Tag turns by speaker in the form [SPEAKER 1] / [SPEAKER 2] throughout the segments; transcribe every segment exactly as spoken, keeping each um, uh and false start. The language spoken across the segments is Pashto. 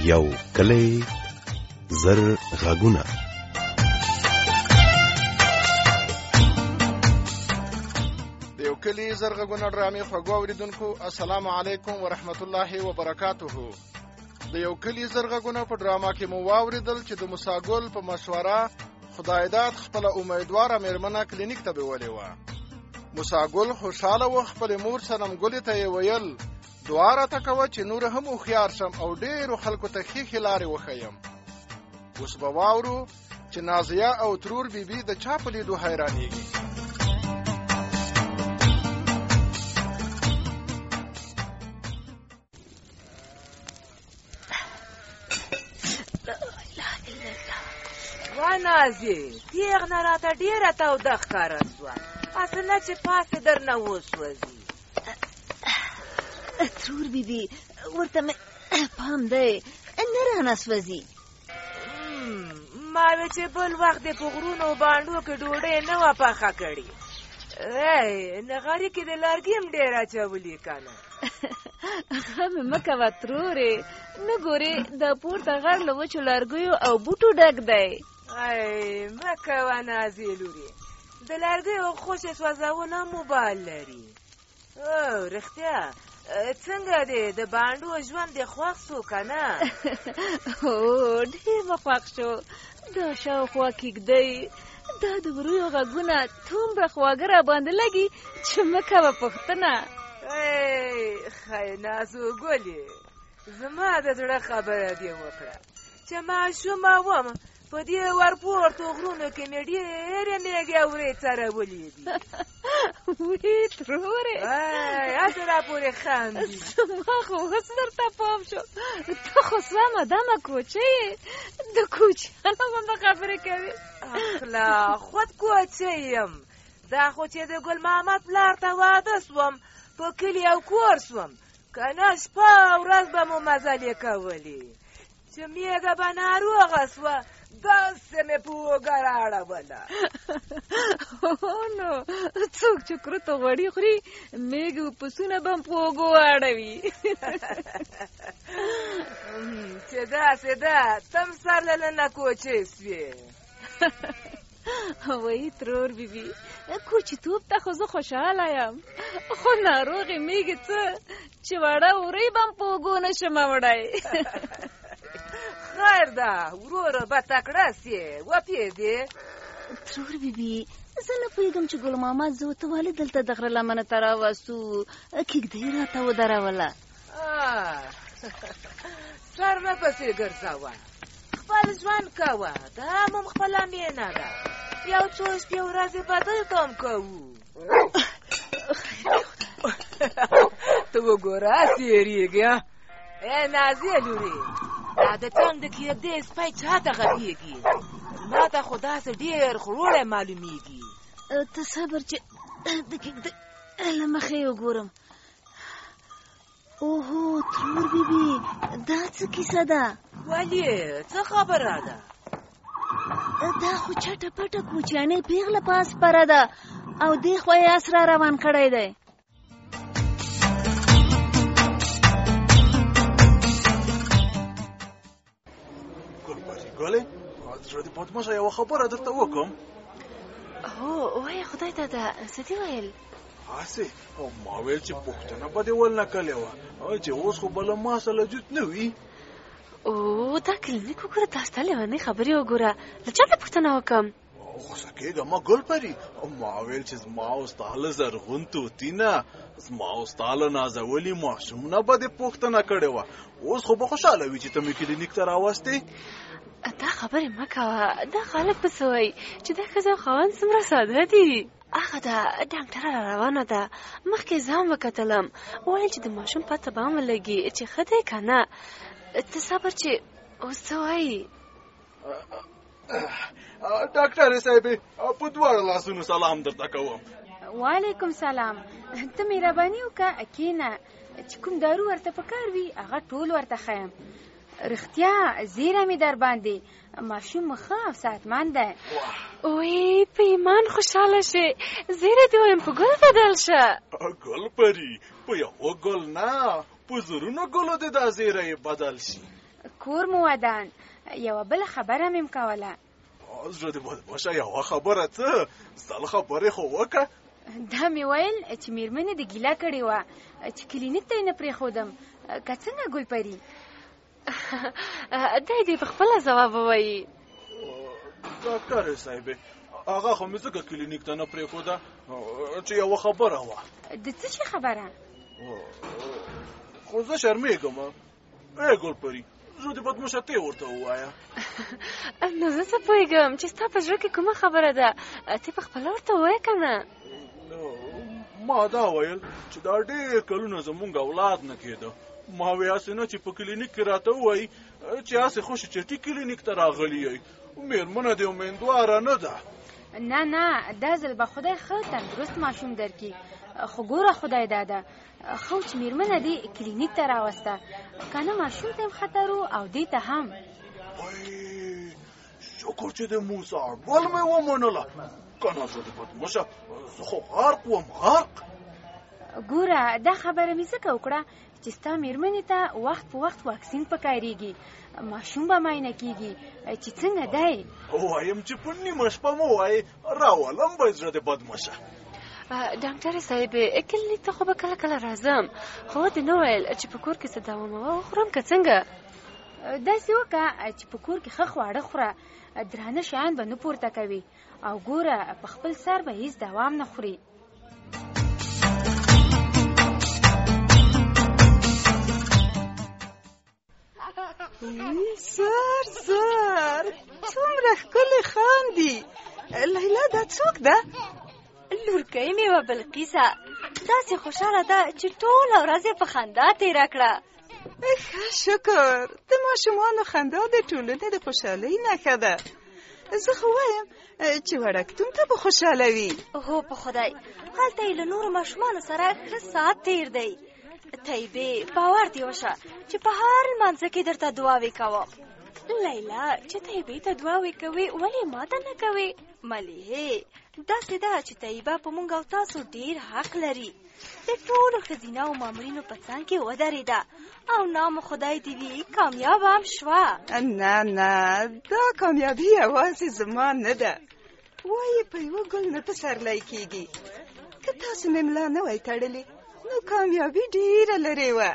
[SPEAKER 1] یو کلی زر غږونه.
[SPEAKER 2] د یو کلی زر غږونه ډرامې خوږو اوریدونکو السلام علیکم ورحمت الله وبرکاتهو. د یو کلی زر غږونه په ډراما کې مو واوریدل چې د موسی ګل په مشوره خدایداد خپل امیدواره میرمنه کلینیک ته بیولې وه. موسی ګل خوشاله و، خپل مور صنم ګلې ته یې ویل دعا راته کوه چې نور هم هوښیار شم او ډېرو خلکو ته ښې ښې لارې وښیم. اوس به واورو چې نازیه او ترور بیبي د چا په لیدو حیرانېږي.
[SPEAKER 3] وا نازیه، تیغ نه راته ډېره توده ښکاره سوه، هسې نه چې پاسې درنه وسوځي.
[SPEAKER 4] ترور بیبي ورته مې پام دی نه رانه سوځي.
[SPEAKER 3] ما وی چې بل وخت د په غرونو بانډو کې ډوډۍ نه وه پخه کړې. ای نغري کې د لرګي هم ډېر اچولي که نه.
[SPEAKER 4] غم مې مه کوه ترورې، نه ګورې د پورته غر له وچو لرګیو او بوټو ډک دی.
[SPEAKER 3] ای مه کوه نازیې لورې، د لرګیو خوشې سوځونه موبایل لري. او رښتیا څنګه دی د بانډو ژوند دې خوښ سو که نه؟
[SPEAKER 4] هو ډېر مې خوښ شو. دا شاوخوا کېږدۍ، دا د وریو غږونه دومره خواږه راباندې لګي چې مه کوه پوښتنه.
[SPEAKER 3] ای خی نازو ګلې، زما د زړه خبره دې وکړه چې ماشومه وم په دې ورپورتو غرونو کې مې ډېرې مېږې او وری څرولې دي.
[SPEAKER 4] وی ترورې،
[SPEAKER 3] ای هسې راپورې خاندي.
[SPEAKER 4] زما خو اوس درته پام شو، ته خو سمه دمه کوچۍ یې، د کوچیانو غوندې خبرې کوې.
[SPEAKER 3] اخلا خود کوچۍ یم، دا خو چې د ګل محمد پلار ته واده سوم په کلي او کور سوم، که نه شپه او ورځ به مو مزلې کولې. چې میږه به ناروغه سوه داسې مې په اوږه راړوله.
[SPEAKER 4] هو نو څوک چې کورته غوړي خوري میږې او پسونه به هم په اوږو واړوي.
[SPEAKER 3] چې داسې ده تم سر له نه کوچۍ سوې.
[SPEAKER 4] وایي ترور بیبي، کوچیتوب ته خو زه خوشحاله یم، خو ناروغې میږې څه چې واړه وری به هم په اوږو نشم وړی.
[SPEAKER 3] خیر ده وروره به تکړه سې وپېدې.
[SPEAKER 4] ترور بیبي زه نه پوهېږم چې ګل محمد زه ورته ولې دلته د غره لمنه ته راوستو، کېږدۍ راته ودروله.
[SPEAKER 3] سر نه پسې ګرځوه، خپل ژوند کوه، دا هم خپله مینه ده. یو څو شپې ورځې به دلته هم کوو. ته وګوره سېرېږي. ای نازیه لورې، دا د څنګ د کېږدۍ سپی چا ته غږېږي؟ ما ته خو داسې ډېر خروړی معلومېږي.
[SPEAKER 4] ته صبر چې د کېږدۍ له مخې وګورم. اوهو ترور بیبي، دا څه کیسه ده؟
[SPEAKER 3] ولې څه خبره ده؟
[SPEAKER 4] دا خو چټه پټه کوچیانۍ پیغله پاس پره ده او دې خوا یې اس را روان کړی دی.
[SPEAKER 5] ګلې زړه دې پاتمشه یوه خبره درته وکړم.
[SPEAKER 4] هو وایه خدای ته ده، څه دې ویل؟
[SPEAKER 5] هسې ما ویل چې پوښتنه به دې ول نه کړې وه چې اوس خو به له ما سره جوت نه وي.
[SPEAKER 4] او دا کلینیک وګوره، دا ستا لیونۍ خبرې وګوره، له چا ته پوښتنه وکړم؟
[SPEAKER 5] غوسه کېږه ما ګل پري، ما ویل چې زما او ستا له زرغون طوطي نه، زما او ستا له نازولي ماشوم نه به دې پوښتنه کړې وه. اوس خو به خوشحاله وي چې ته مې کلینیک ته راوستې.
[SPEAKER 4] دا خبرې مه کوه، دا خلک به څه وایي چې دا ښځه او خاوند څومره ساده دي. هغه ده ډاکټره را روانه ده، مخکې زه هم وکتلم، وویل چې د ماشوم پته به هم ولګي چې ښه دی که نه. ته صبر چې اوس څه وایي.
[SPEAKER 5] ډاکټرې صاحبې په دواړو لاسونو سلام درته کوم.
[SPEAKER 6] وعلیکم سلام. ته مهرباني وکړه کښېنه، چې کوم دارو ورته پکار وي هغه ټول ورته ښیم. رښتیا زیره مې در باندې، ماشوم ښه او صحتمند دی.
[SPEAKER 4] وی په ایمان خوشحاله شي، زیره دې وایم په ګل بدل شه.
[SPEAKER 5] ګل پري په یو ګل نه په زرونو ګلو دې دا زیره بدل شي.
[SPEAKER 6] کور مو ودان. یوه بله خبره مې کوله.
[SPEAKER 5] زړه دې بدماشه یوه خبره څه؟ ستا له خبرې خو وکړه.
[SPEAKER 6] دا مې ویل چې مېرمنې د ګیله کړې وه چې کلینیک ته یې نه پرېښودم. که څنګه ګلپري؟
[SPEAKER 4] دی دې په خپله ځواب ووایي.
[SPEAKER 5] ډاکټرې صاحبې هغه خو مې ځکه کلینیک ته نه پرېښوده چې یوه خبره وه.
[SPEAKER 6] د څه شي خبره؟
[SPEAKER 5] خو زه شرمېږم. ای ګلپري زړه دې بدماشه ته ورته ووایه.
[SPEAKER 4] نو زه څه پوهېږم چې ستا په زړه کې کومه خبره ده، ته په خپله ورته ووایه که نه؟
[SPEAKER 5] ما دا ویل چې دا ډېر کلونه زمونږ اولاد نه کېده. ما وی هسې نه چې په کلینیک کې راته ووایي چې هسې خوشي چټي کلینیک ته راغلی یئ. مېرمنه دې امیندواره نه ده.
[SPEAKER 6] نه نه دا ځل به خدای ښه تندرست ماشوم درکړي. خو ګوره خدای داده ښه چې مېرمنه دې کلینیک ته راوسته، که نه ماشوم ته هم خطر و او دې ته هم.
[SPEAKER 5] شکر چې د موسی بل مې ومنله، که نه زه د بدماشه زه خو غرق وم غرق.
[SPEAKER 6] ګوره دا خبره مې ځکه وکړه چې ستا مېرمنې ته وخت په وخت واکسین پکارېږي، ماشوم به معاینه کېږي چې څنګه دی.
[SPEAKER 5] وایم چې په نیمه شپه مو وایي راولم به زړه د بدماشه.
[SPEAKER 4] ډاکټرې صاحبې کلینیک ته خو به کله کله راځم، خو دې نه ویل چې په کور کې څه دواموه وخورم که څنګه؟
[SPEAKER 6] داسې وکړه چې په کور کې ښه خواړه خوره، درانه شیان به نه پورته کوي، او ګوره په خپل سر به هیڅ دوام نه خوري.
[SPEAKER 7] سر سر څومره ښکلې خاندي. لیلا دا څوک ده؟
[SPEAKER 8] لورکۍ مې وه بلقیسه، داسې خوشحاله ده چې ټوله ورځ یې په خندا تېره کړه.
[SPEAKER 7] ښه شکر، د ماشومانو خندا د ټولنې د خوشحالۍ نښه ده. زه خو وایم چې وړکتون ته به خوشحاله وي.
[SPEAKER 8] هو په خدای هلته یې له نورو ماشومانو سره ښه ساعت تېر دی. طیبې باور دې وشه چې په هر لمانځه کې درته دعاوې کوم. لیلا چې طیبې ته دعاوې کوې ولې ما ته نه کوې؟ ملیحې داسې ده چې طیبه په موږ او تاسو ډېر حق لري. د ټولو ښځینه او مامورینو په څنګ کې ودرېده او نام خدای دې وي کامیاب هم شوه.
[SPEAKER 7] نه نه دا کامیابي یوازې زما نه ده، وایي په یوه ګل نه پسرلی کېږي. که تاسو مې ملا نه وای تړلې نو کامیابي ډېره لرې وه.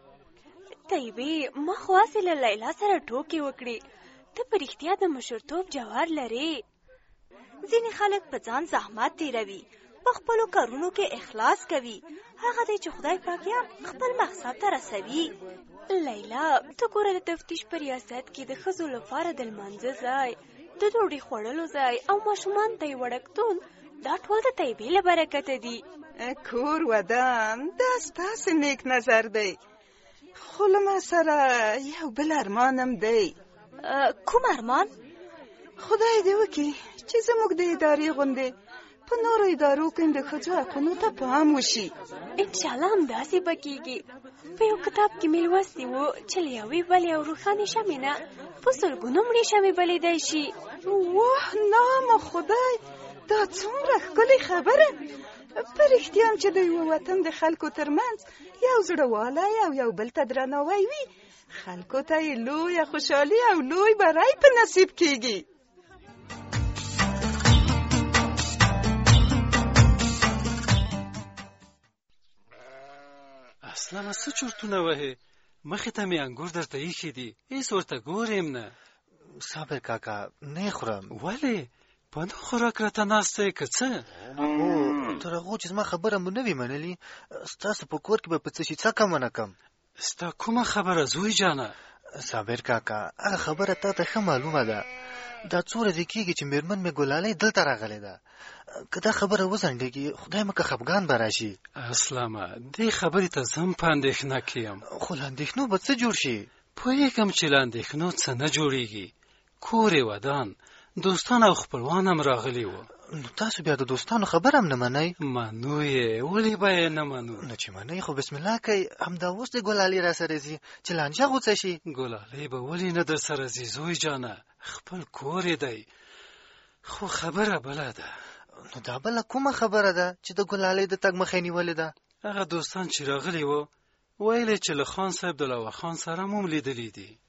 [SPEAKER 8] طیبې ما خو هسې له لیلا سره ټوکې وکړې، ته په رښتیا د مشرتوب جوهر لرې. ځینې خلک په ځان زحمت تېروي، په خپلو کارونو کې اخلاص کوي، هغه دی چې خدای پاک یې خپل مقصد ته رسوي. لیلا ته ګوره د تفتیش په ریاست کې د ښځو لپاره د لمانځه ځای، د ډوډۍ خوړلو ځای او ماشومانو ته یې وړکتون، دا ټول د طیبې له برکته دي.
[SPEAKER 7] کور ودان دا ستاسې نیک نظر دی، خو له ما سره یو بل ارمان هم دی.
[SPEAKER 8] کوم ارمان؟
[SPEAKER 7] خدای دې وکړي چې زموږ د ادارې غوندې په نورو ادارو کې د ښځو حقونو ته پام وشي.
[SPEAKER 8] انشاءالله همداسې به کېږي. په یو کتاب کې مې لوستي وو چې له یوې بلې او روښانې شمعې نه په سلګونو مړې شمعې بلېدی شي.
[SPEAKER 7] واه نامه خدای، دا څومره ښکلې خبره. په رښتیا هم چې د یوه وطن د خلکو ترمنځ یو زړهوالی او یو بل ته درناوی وي، خلکو ته یې لویه خوشحالي او لوی بری په نصیب کېږي.
[SPEAKER 9] اسلامه څه چورتونه وهې؟ مخې ته مې انګور درته ایښي دي، هېڅ ورته ګورم نه.
[SPEAKER 10] صابر کاکا نه خورم.
[SPEAKER 9] ولې؟ په نه خوراک راته ناسته یې که څه؟
[SPEAKER 10] هو تر هغو چې زما خبره مو نه وي منلي، ستاسو په کور کې به په څه شي څه کم ونه کم.
[SPEAKER 9] ستا کومه خبره زوی جانه؟
[SPEAKER 10] صابر کاکا هغه خبره تا ته ښه معلومه ده. دا څو ورځې کېږي چې مېرمن مې ګلالۍ دلته راغلې ده. که دا خبره وځنډېږي خدای مکه خفګان به راشي.
[SPEAKER 9] اسلامه دې خبرې ته زه هم په اندېښنه کې یم.
[SPEAKER 10] خو له اندېښنو به څه جوړ شي؟
[SPEAKER 9] پوهېږم چې له اندېښنو څه نه جوړېږي. کور یې ودان، دوستان او خپلوان هم راغلي وو.
[SPEAKER 10] نو تاسو بیا د دوستانو خبره هم نه منئ؟
[SPEAKER 9] منو یې، ولې به یې نه منو؟
[SPEAKER 10] نو چې منئ خو بسم الله کوئ. همدا اوس د ګلالۍ را سره ځي چې لانجه غوڅه شي.
[SPEAKER 9] ګلالۍ به ولې نه در سره ځي زوی جانه؟ خپل کور یې دی، خو خبره بله ده.
[SPEAKER 10] نو دا بله کومه خبره ده چې د ګلالۍ د تګ مخه نیولې ده؟
[SPEAKER 9] هغه دوستان چې راغلي وو ویل چې له خان صاحب دلاور خان سره مو لیدلی دي.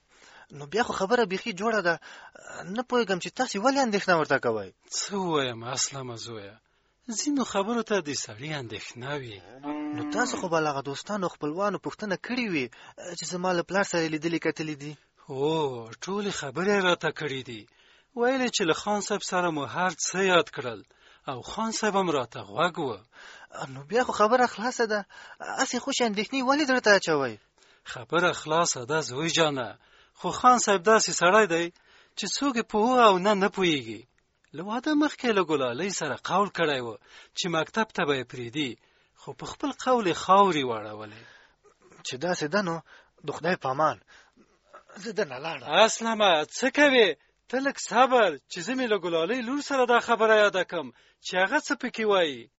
[SPEAKER 10] نو بیا خو خبره بیخي جوړه ده. نه پوهېږم چې تاسې ولې اندېښنه ورته کوئ.
[SPEAKER 9] څه ووایم اسلمه زویه، ځینو خبرو ته د سړي اندېښنه وي.
[SPEAKER 10] نو تاسو خو به له هغه دوستانو خپلوانو پوښتنه کړې وي چې زما له پلار سره لیدلي کتلي دي.
[SPEAKER 9] هو ټولې خبرې راته کړې دي. ویلې چې له خان صاحب سره مو هر څه یاد کړل او خان صاحب هم راته غوږ و.
[SPEAKER 10] نو بیا خو خبره خلاصه ده. هسې خوش اندېښنې ولې درته اچوئ؟
[SPEAKER 9] خبره خلاصه ده زوی جانه، خو خان صاحب داسې سړی دی چې څوک یې پوهه او نه نه پوهېږي. له واده مخکې له ګلالۍ سره قول کړی و چې مکتب ته به یې پرېږدي، خو په خپل قول یې خاورې واړولې.
[SPEAKER 10] چې داسې ده نو د خدای په امان زه درنه لاړم.
[SPEAKER 9] اسلمه څه کوې؟ ته لږ صبر چې زه مې له ګلالۍ لور سره دا خبره یاده کړم چې هغه څه پکې وایي.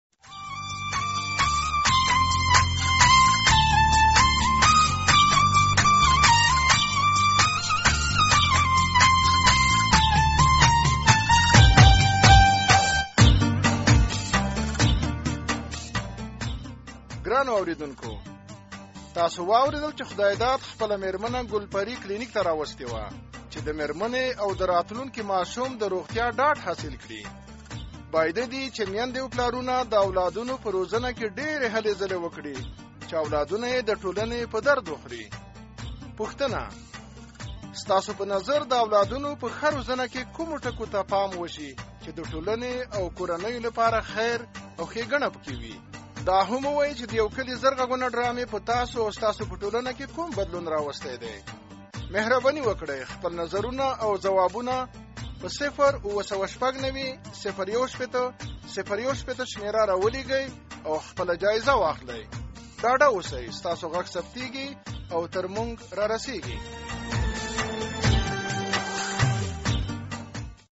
[SPEAKER 2] ګرانو اوریدونکو، تاسو واوریدل چې خدای داد خپله میرمنه ګلپري کلینیک ته راوستې وه چې د میرمنې او د راتلونکي ماشوم د روغتیا ډاډ حاصل کړي. باید دي چې میندې او پلارونه د اولادونو په روزنه کې ډېرې هلې ځلې وکړي چې اولادونه یې د ټولنې په درد وخوري. پوښتنه: ستاسو په نظر د اولادونو په ښه روزنه کې کومو ټکو ته پام وشي چې د ټولنې او کورنیو لپاره خیر او ښېګڼه پکې وي؟ دا هم وایي چې د یو کلي زر غږونه ډرامې په تاسو او ستاسو په ټولنه کې کوم بدلون راوستی دی؟ مهرباني وکړئ خپل نظرونه او ځوابونه په صفر اوه سوه شپږ نوي صفر یو شپېته صفر یو شپېته شمېره راولېږئ او خپله جایزه واخلئ. ډاډه اوسئ، ستاسو غږ ثبتېږي او تر موږ را رسېږي.